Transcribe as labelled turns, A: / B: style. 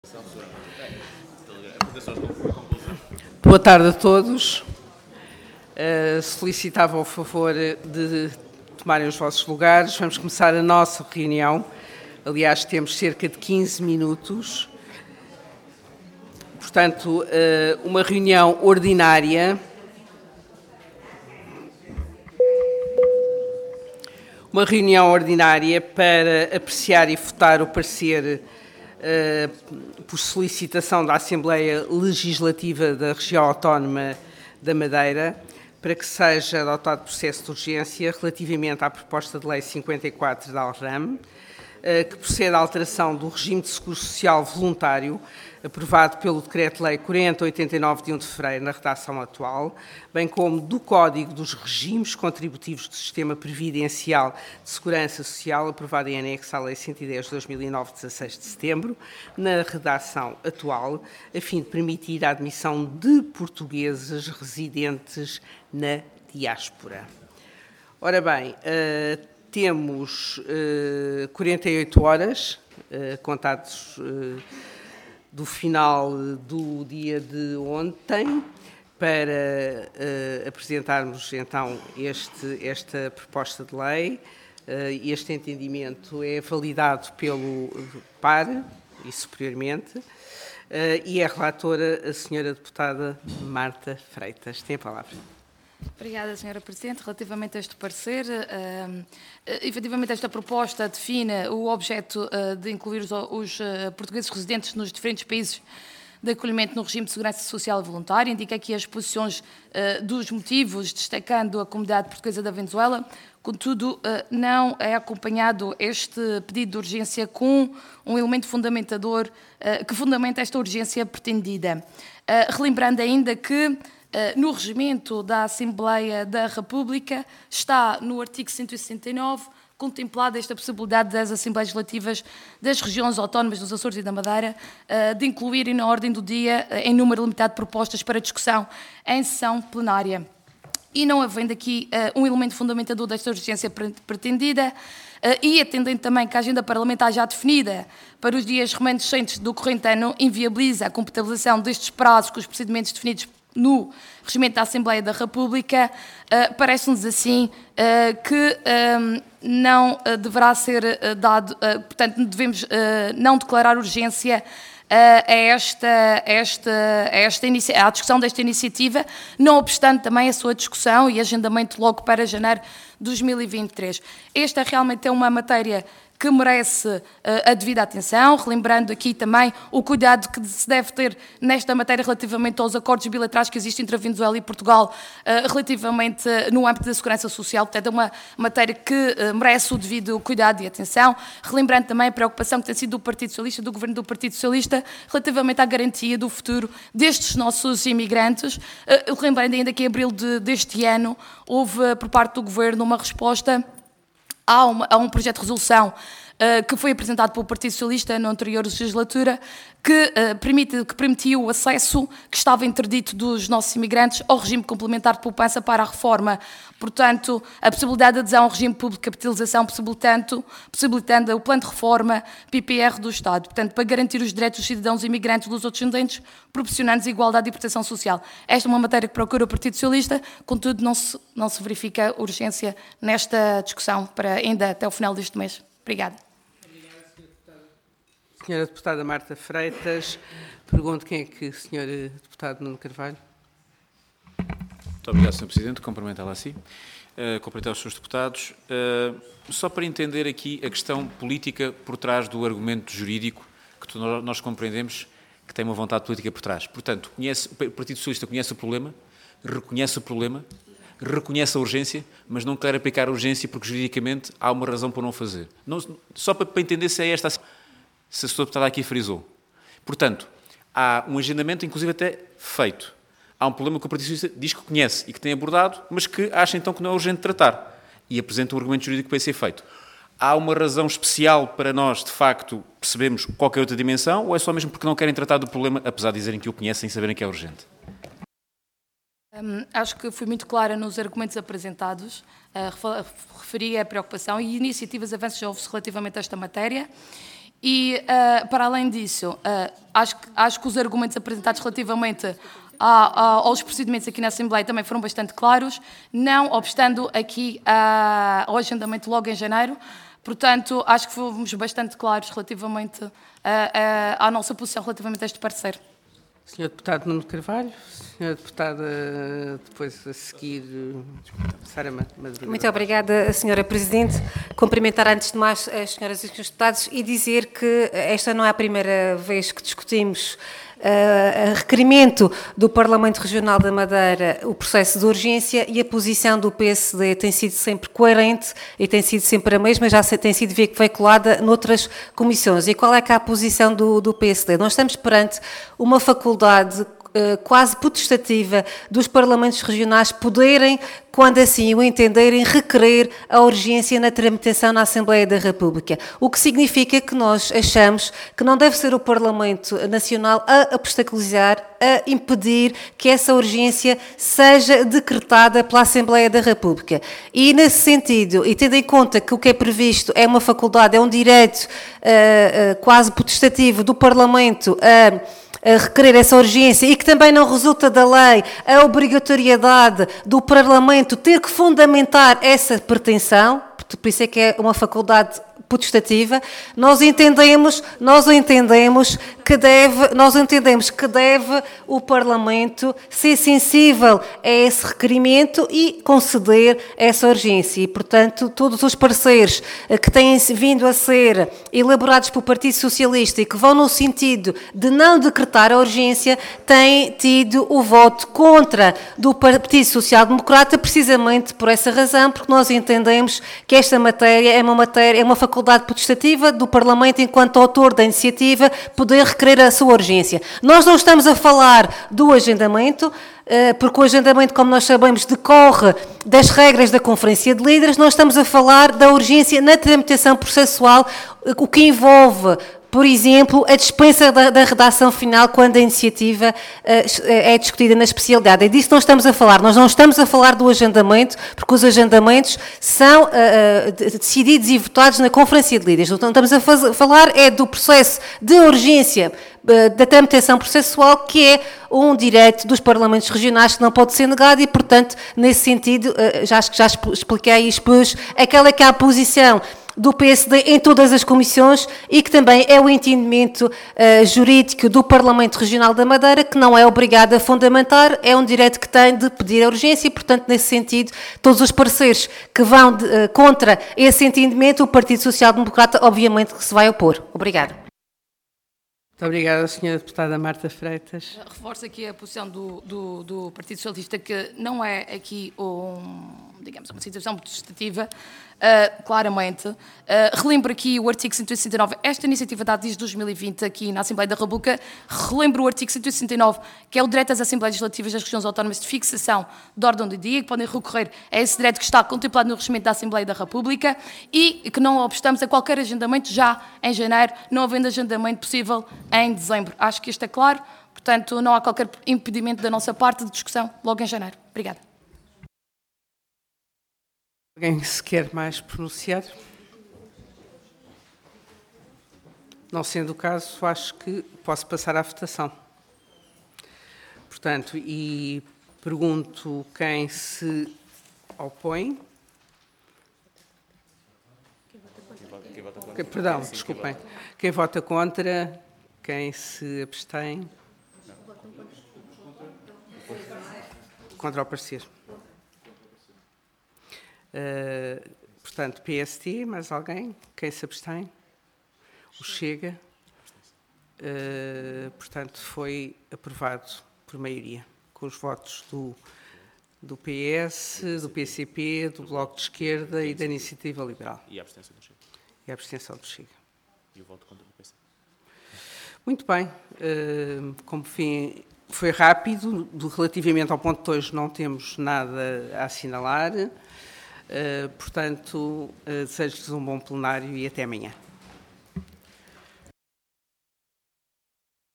A: Boa tarde a todos. Solicitava o favor de tomarem os vossos lugares. Vamos começar a nossa reunião. Aliás, temos cerca de 15 minutos. Portanto, uma reunião ordinária. Uma reunião ordinária para apreciar e votar o parecer por solicitação da Assembleia Legislativa da Região Autónoma da Madeira, para que seja adotado processo de urgência relativamente à proposta de lei 54 da ALRAM, que procede à alteração do regime de seguro social voluntário, aprovado pelo Decreto-Lei 4089 de 1 de fevereiro, na redação atual, bem como do Código dos Regimes Contributivos do Sistema Previdencial de Segurança Social, aprovado em anexo à Lei 110 de 2009, 16 de setembro, na redação atual, a fim de permitir a admissão de portugueses residentes na diáspora. Ora bem, temos 48 horas, contados do final do dia de ontem, para apresentarmos então esta proposta de lei. Este entendimento é validado pelo PAR e superiormente, e é relatora a senhora deputada Marta Freitas. Tem a palavra.
B: Obrigada, Sra. Presidente. Relativamente a este parecer, efetivamente esta proposta define o objeto de incluir os portugueses residentes nos diferentes países de acolhimento no regime de segurança social voluntária. Indica aqui as posições dos motivos, destacando a comunidade portuguesa da Venezuela. Contudo, não é acompanhado este pedido de urgência com um elemento fundamentador que fundamenta esta urgência pretendida. Relembrando ainda que no regimento da Assembleia da República está no artigo 169 contemplada esta possibilidade das Assembleias Legislativas das regiões autónomas dos Açores e da Madeira de incluírem na ordem do dia em número limitado de propostas para discussão em sessão plenária. E não havendo aqui um elemento fundamentador desta urgência pretendida, e atendendo também que a agenda parlamentar já definida para os dias remanescentes do corrente ano inviabiliza a compatibilização destes prazos com os procedimentos definidos no regimento da Assembleia da República, parece-nos assim que não deverá ser dado, portanto, devemos não declarar urgência à discussão desta iniciativa, não obstante também a sua discussão e agendamento logo para janeiro de 2023. Esta realmente é uma matéria que merece a devida atenção, relembrando aqui também o cuidado que se deve ter nesta matéria relativamente aos acordos bilaterais que existem entre a Venezuela e Portugal, relativamente no âmbito da segurança social. Portanto, é uma matéria que merece o devido cuidado e atenção, relembrando também a preocupação que tem sido do Partido Socialista, do Governo do Partido Socialista, relativamente à garantia do futuro destes nossos imigrantes. Lembrando ainda que em abril deste ano houve, por parte do Governo, uma resposta a um projeto de resolução que foi apresentado pelo Partido Socialista na anterior legislatura, que permitiu o acesso que estava interdito dos nossos imigrantes ao regime complementar de poupança para a reforma. Portanto, a possibilidade de adesão ao regime público de capitalização, possibilitando o plano de reforma PPR do Estado. Portanto, para garantir os direitos dos cidadãos imigrantes dos outros descendentes, proporcionando igualdade e proteção social. Esta é uma matéria que procura o Partido Socialista, contudo, não se verifica urgência nesta discussão para ainda até o final deste mês. Obrigada.
A: Senhora Deputada Marta Freitas, pergunto quem é que o Senhor Deputado Nuno Carvalho.
C: Muito obrigado, Sr. Presidente. Cumprimentá-la assim. Cumprimentar os Srs. Deputados. Só para entender aqui a questão política por trás do argumento jurídico, que nós compreendemos que tem uma vontade política por trás. Portanto, o Partido Socialista conhece o problema, reconhece a urgência, mas não quer aplicar a urgência porque juridicamente há uma razão para não fazer. Não, só para entender se é esta se a Sra. Deputada aqui frisou. Portanto, há um agendamento, inclusive até feito. Há um problema que o Partido Socialista diz que conhece e que tem abordado, mas que acha então que não é urgente tratar. E apresenta um argumento jurídico para ser feito. Há uma razão especial para nós, de facto, percebermos qualquer outra dimensão, ou é só mesmo porque não querem tratar do problema, apesar de dizerem que o conhecem e saberem que é urgente?
B: Acho que fui muito clara nos argumentos apresentados. Referi a preocupação e iniciativas, avanços já houve relativamente a esta matéria. E, para além disso, acho que os argumentos apresentados relativamente aos procedimentos aqui na Assembleia também foram bastante claros, não obstando aqui ao agendamento logo em janeiro. Portanto, acho que fomos bastante claros relativamente à nossa posição relativamente a este parecer.
A: Sr. Deputado Nuno Carvalho, Sra. Deputada, depois a seguir, Sara Madruga.
D: Muito obrigada, Sra. Presidente. Cumprimentar antes de mais as senhoras e os deputados e dizer que esta não é a primeira vez que discutimos a requerimento do Parlamento Regional da Madeira o processo de urgência, e a posição do PSD tem sido sempre coerente e tem sido sempre a mesma, já tem sido veiculada noutras comissões. E qual é que é a posição do PSD? Nós estamos perante uma faculdade quase potestativa dos parlamentos regionais poderem, quando assim o entenderem, requerer a urgência na tramitação na Assembleia da República. O que significa que nós achamos que não deve ser o Parlamento Nacional a obstaculizar, a impedir que essa urgência seja decretada pela Assembleia da República. E nesse sentido, e tendo em conta que o que é previsto é uma faculdade, é um direito quase potestativo do Parlamento a requerer essa urgência, e que também não resulta da lei a obrigatoriedade do Parlamento ter que fundamentar essa pretensão, por isso é que é uma faculdade potestativa, nós entendemos que deve o Parlamento ser sensível a esse requerimento e conceder essa urgência. E, portanto, todos os pareceres que têm vindo a ser elaborados pelo Partido Socialista e que vão no sentido de não decretar a urgência têm tido o voto contra do Partido Social Democrata, precisamente por essa razão, porque nós entendemos que esta matéria é uma faculdade potestativa do Parlamento, enquanto autor da iniciativa, poder requerer a sua urgência. Nós não estamos a falar do agendamento, porque o agendamento, como nós sabemos, decorre das regras da Conferência de Líderes. Nós estamos a falar da urgência na tramitação processual, o que envolve, por exemplo, a dispensa da redação final quando a iniciativa é discutida na especialidade. É disso que nós estamos a falar. Nós não estamos a falar do agendamento, porque os agendamentos são decididos e votados na Conferência de Líderes. Então, estamos a falar do processo de urgência da tramitação processual, que é um direito dos parlamentos regionais que não pode ser negado e, portanto, nesse sentido, já expliquei e expus aquela que é a posição do PSD em todas as comissões e que também é o entendimento jurídico do Parlamento Regional da Madeira, que não é obrigado a fundamentar, é um direito que tem de pedir a urgência e, portanto, nesse sentido, todos os pareceres que vão contra esse entendimento, o Partido Social Democrata, obviamente, que se vai opor. Obrigada.
A: Muito obrigada, Sra. Deputada Marta Freitas.
B: Reforço aqui a posição do Partido Socialista, que não é aqui uma situação potestativa, claramente. Relembro aqui o artigo 169, esta iniciativa data desde 2020 aqui na Assembleia da República. Relembro o artigo 169, que é o direito às Assembleias Legislativas das Regiões Autónomas de fixação de ordem do dia, que podem recorrer a esse direito que está contemplado no regimento da Assembleia da República e que não obstamos a qualquer agendamento já em janeiro, não havendo agendamento possível em dezembro. Acho que isto é claro, portanto, não há qualquer impedimento da nossa parte de discussão logo em janeiro. Obrigada.
A: Alguém se quer mais pronunciar? Não sendo o caso, acho que posso passar à votação. Portanto, e pergunto quem se opõe. Perdão, desculpem. Quem vota contra? Quem se abstém? Contra o parecer. Portanto, PST, mais alguém? Quem se abstém? O Chega. Portanto, foi aprovado por maioria, com os votos do PS, do PCP, do Bloco de Esquerda e da Iniciativa Liberal.
C: E a abstenção do Chega.
A: E a abstenção do Chega.
C: E o voto contra o PC.
A: Muito bem. Como fim, foi rápido. Relativamente ao ponto 2, não temos nada a assinalar. Portanto, desejo-lhes um bom plenário e até amanhã.